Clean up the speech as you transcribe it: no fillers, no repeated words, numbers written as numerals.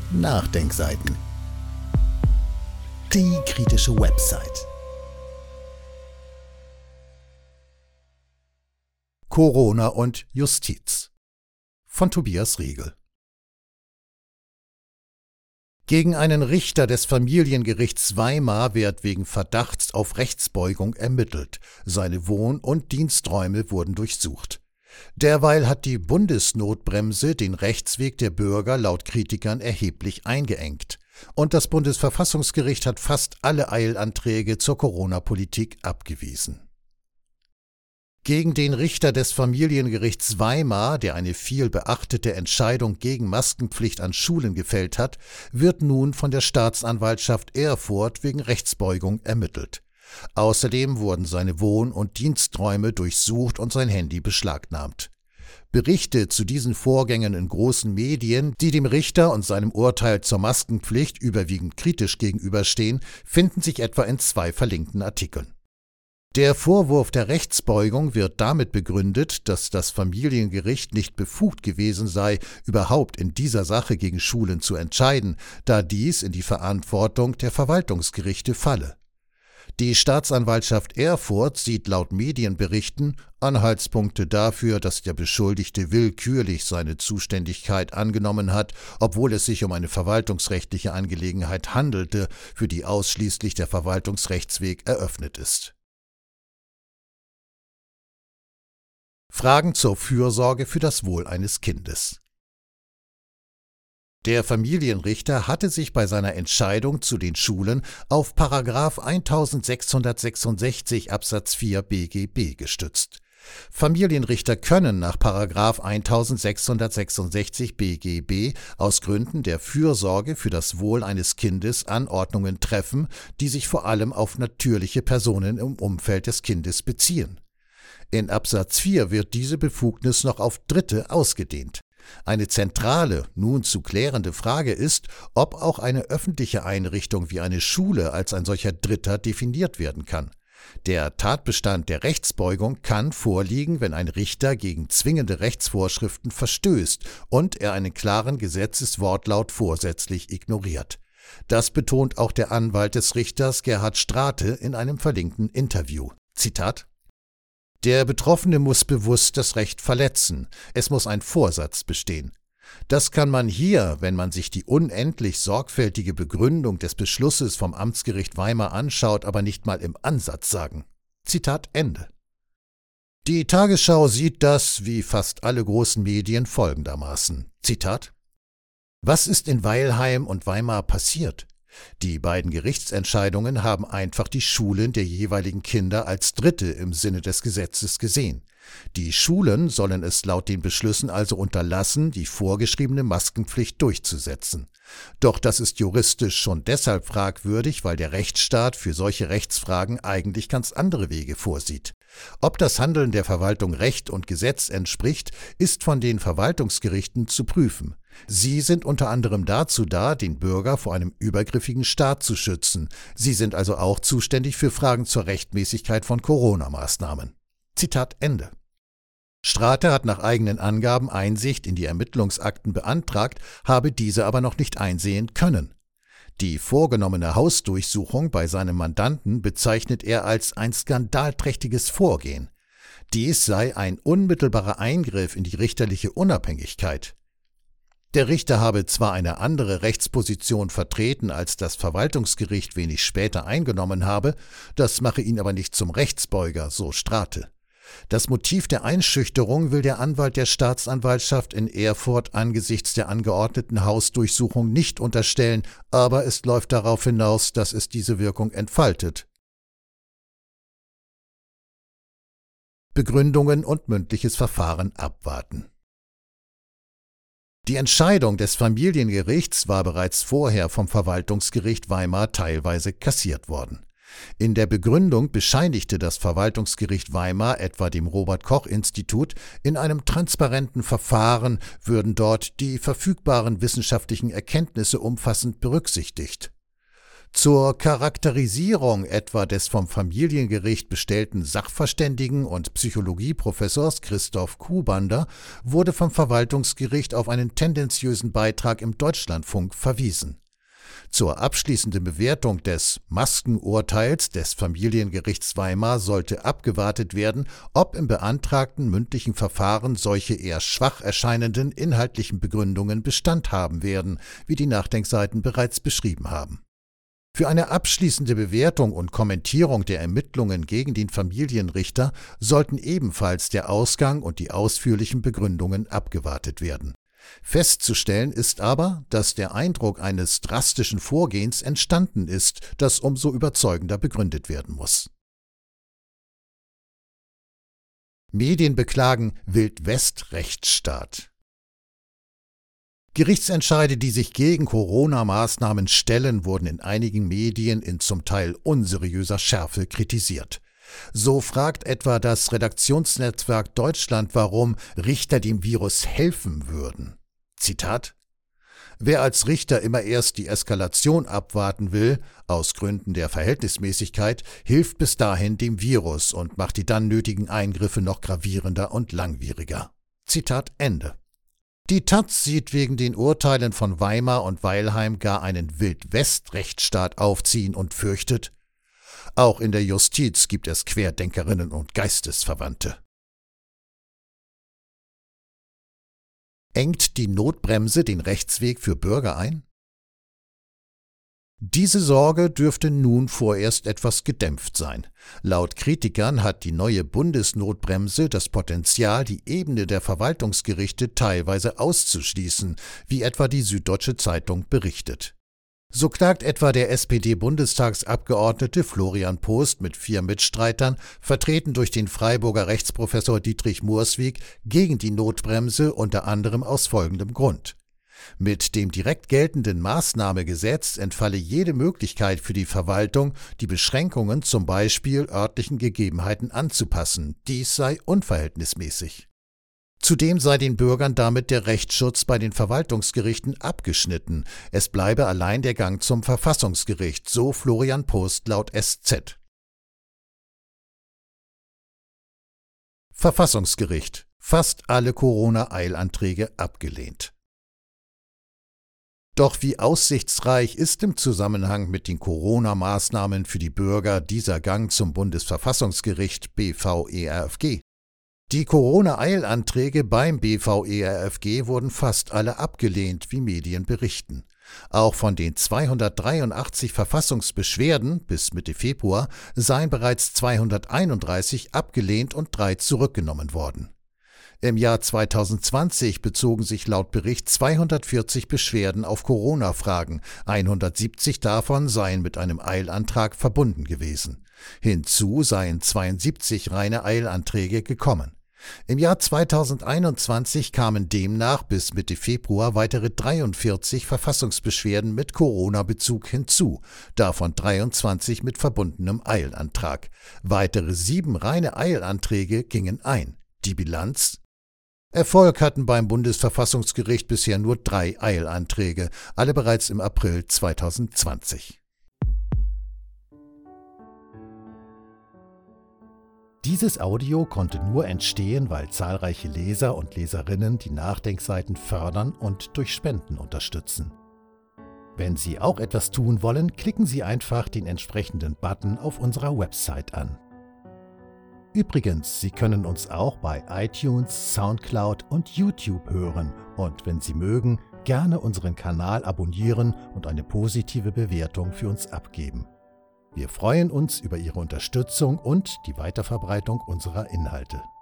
Nachdenkseiten. Die kritische Website. Corona und Justiz von Tobias Riegel. Gegen einen Richter des Familiengerichts Weimar wird wegen Verdachts auf Rechtsbeugung ermittelt. Seine Wohn- und Diensträume wurden durchsucht. Derweil hat die Bundesnotbremse den Rechtsweg der Bürger laut Kritikern erheblich eingeengt. Und das Bundesverfassungsgericht hat fast alle Eilanträge zur Corona-Politik abgewiesen. Gegen den Richter des Familiengerichts Weimar, der eine viel beachtete Entscheidung gegen Maskenpflicht an Schulen gefällt hat, wird nun von der Staatsanwaltschaft Erfurt wegen Rechtsbeugung ermittelt. Außerdem wurden seine Wohn- und Diensträume durchsucht und sein Handy beschlagnahmt. Berichte zu diesen Vorgängen in großen Medien, die dem Richter und seinem Urteil zur Maskenpflicht überwiegend kritisch gegenüberstehen, finden sich etwa in 2 verlinkten Artikeln. Der Vorwurf der Rechtsbeugung wird damit begründet, dass das Familiengericht nicht befugt gewesen sei, überhaupt in dieser Sache gegen Schulen zu entscheiden, da dies in die Verantwortung der Verwaltungsgerichte falle. Die Staatsanwaltschaft Erfurt sieht laut Medienberichten Anhaltspunkte dafür, dass der Beschuldigte willkürlich seine Zuständigkeit angenommen hat, obwohl es sich um eine verwaltungsrechtliche Angelegenheit handelte, für die ausschließlich der Verwaltungsrechtsweg eröffnet ist. Fragen zur Fürsorge für das Wohl eines Kindes. Der Familienrichter hatte sich bei seiner Entscheidung zu den Schulen auf § 1666 Absatz 4 BGB gestützt. Familienrichter können nach § 1666 BGB aus Gründen der Fürsorge für das Wohl eines Kindes Anordnungen treffen, die sich vor allem auf natürliche Personen im Umfeld des Kindes beziehen. In Absatz 4 wird diese Befugnis noch auf Dritte ausgedehnt. Eine zentrale, nun zu klärende Frage ist, ob auch eine öffentliche Einrichtung wie eine Schule als ein solcher Dritter definiert werden kann. Der Tatbestand der Rechtsbeugung kann vorliegen, wenn ein Richter gegen zwingende Rechtsvorschriften verstößt und er einen klaren Gesetzeswortlaut vorsätzlich ignoriert. Das betont auch der Anwalt des Richters Gerhard Strate in einem verlinkten Interview. Zitat: Der Betroffene muss bewusst das Recht verletzen. Es muss ein Vorsatz bestehen. Das kann man hier, wenn man sich die unendlich sorgfältige Begründung des Beschlusses vom Amtsgericht Weimar anschaut, aber nicht mal im Ansatz sagen. Zitat Ende. Die Tagesschau sieht das, wie fast alle großen Medien, folgendermaßen. Zitat: Was ist in Weilheim und Weimar passiert? Die beiden Gerichtsentscheidungen haben einfach die Schulen der jeweiligen Kinder als Dritte im Sinne des Gesetzes gesehen. Die Schulen sollen es laut den Beschlüssen also unterlassen, die vorgeschriebene Maskenpflicht durchzusetzen. Doch das ist juristisch schon deshalb fragwürdig, weil der Rechtsstaat für solche Rechtsfragen eigentlich ganz andere Wege vorsieht. Ob das Handeln der Verwaltung Recht und Gesetz entspricht, ist von den Verwaltungsgerichten zu prüfen. Sie sind unter anderem dazu da, den Bürger vor einem übergriffigen Staat zu schützen. Sie sind also auch zuständig für Fragen zur Rechtmäßigkeit von Corona-Maßnahmen. Zitat Ende. Strate hat nach eigenen Angaben Einsicht in die Ermittlungsakten beantragt, habe diese aber noch nicht einsehen können. Die vorgenommene Hausdurchsuchung bei seinem Mandanten bezeichnet er als ein skandalträchtiges Vorgehen. Dies sei ein unmittelbarer Eingriff in die richterliche Unabhängigkeit. Der Richter habe zwar eine andere Rechtsposition vertreten, als das Verwaltungsgericht wenig später eingenommen habe, das mache ihn aber nicht zum Rechtsbeuger, so Strate. Das Motiv der Einschüchterung will der Anwalt der Staatsanwaltschaft in Erfurt angesichts der angeordneten Hausdurchsuchung nicht unterstellen, aber es läuft darauf hinaus, dass es diese Wirkung entfaltet. Begründungen und mündliches Verfahren abwarten. Die Entscheidung des Familiengerichts war bereits vorher vom Verwaltungsgericht Weimar teilweise kassiert worden. In der Begründung bescheinigte das Verwaltungsgericht Weimar etwa dem Robert-Koch-Institut, in einem transparenten Verfahren würden dort die verfügbaren wissenschaftlichen Erkenntnisse umfassend berücksichtigt. Zur Charakterisierung etwa des vom Familiengericht bestellten Sachverständigen und Psychologieprofessors Christoph Kuhbander wurde vom Verwaltungsgericht auf einen tendenziösen Beitrag im Deutschlandfunk verwiesen. Zur abschließenden Bewertung des Maskenurteils des Familiengerichts Weimar sollte abgewartet werden, ob im beantragten mündlichen Verfahren solche eher schwach erscheinenden inhaltlichen Begründungen Bestand haben werden, wie die Nachdenkseiten bereits beschrieben haben. Für eine abschließende Bewertung und Kommentierung der Ermittlungen gegen den Familienrichter sollten ebenfalls der Ausgang und die ausführlichen Begründungen abgewartet werden. Festzustellen ist aber, dass der Eindruck eines drastischen Vorgehens entstanden ist, das umso überzeugender begründet werden muss. Medien beklagen Wild-West-Rechtsstaat. Gerichtsentscheide, die sich gegen Corona-Maßnahmen stellen, wurden in einigen Medien in zum Teil unseriöser Schärfe kritisiert. So fragt etwa das Redaktionsnetzwerk Deutschland, warum Richter dem Virus helfen würden. Zitat: Wer als Richter immer erst die Eskalation abwarten will, aus Gründen der Verhältnismäßigkeit, hilft bis dahin dem Virus und macht die dann nötigen Eingriffe noch gravierender und langwieriger. Zitat Ende. Die taz sieht wegen den Urteilen von Weimar und Weilheim gar einen Wild-West-Rechtsstaat aufziehen und fürchtet: Auch in der Justiz gibt es Querdenkerinnen und Geistesverwandte. Engt die Notbremse den Rechtsweg für Bürger ein? Diese Sorge dürfte nun vorerst etwas gedämpft sein. Laut Kritikern hat die neue Bundesnotbremse das Potenzial, die Ebene der Verwaltungsgerichte teilweise auszuschließen, wie etwa die Süddeutsche Zeitung berichtet. So klagt etwa der SPD-Bundestagsabgeordnete Florian Post mit 4 Mitstreitern, vertreten durch den Freiburger Rechtsprofessor Dietrich Murswig, gegen die Notbremse unter anderem aus folgendem Grund: Mit dem direkt geltenden Maßnahmegesetz entfalle jede Möglichkeit für die Verwaltung, die Beschränkungen zum Beispiel örtlichen Gegebenheiten anzupassen. Dies sei unverhältnismäßig. Zudem sei den Bürgern damit der Rechtsschutz bei den Verwaltungsgerichten abgeschnitten. Es bleibe allein der Gang zum Verfassungsgericht, so Florian Post laut SZ. Verfassungsgericht: Fast alle Corona-Eilanträge abgelehnt. Doch wie aussichtsreich ist im Zusammenhang mit den Corona-Maßnahmen für die Bürger dieser Gang zum Bundesverfassungsgericht BVERFG? Die Corona-Eilanträge beim BVERFG wurden fast alle abgelehnt, wie Medien berichten. Auch von den 283 Verfassungsbeschwerden bis Mitte Februar seien bereits 231 abgelehnt und 3 zurückgenommen worden. Im Jahr 2020 bezogen sich laut Bericht 240 Beschwerden auf Corona-Fragen, 170 davon seien mit einem Eilantrag verbunden gewesen. Hinzu seien 72 reine Eilanträge gekommen. Im Jahr 2021 kamen demnach bis Mitte Februar weitere 43 Verfassungsbeschwerden mit Corona-Bezug hinzu, davon 23 mit verbundenem Eilantrag. Weitere 7 reine Eilanträge gingen ein. Die Bilanz: Erfolg hatten beim Bundesverfassungsgericht bisher nur 3 Eilanträge, alle bereits im April 2020. Dieses Audio konnte nur entstehen, weil zahlreiche Leser und Leserinnen die Nachdenkseiten fördern und durch Spenden unterstützen. Wenn Sie auch etwas tun wollen, klicken Sie einfach den entsprechenden Button auf unserer Website an. Übrigens, Sie können uns auch bei iTunes, Soundcloud und YouTube hören und, wenn Sie mögen, gerne unseren Kanal abonnieren und eine positive Bewertung für uns abgeben. Wir freuen uns über Ihre Unterstützung und die Weiterverbreitung unserer Inhalte.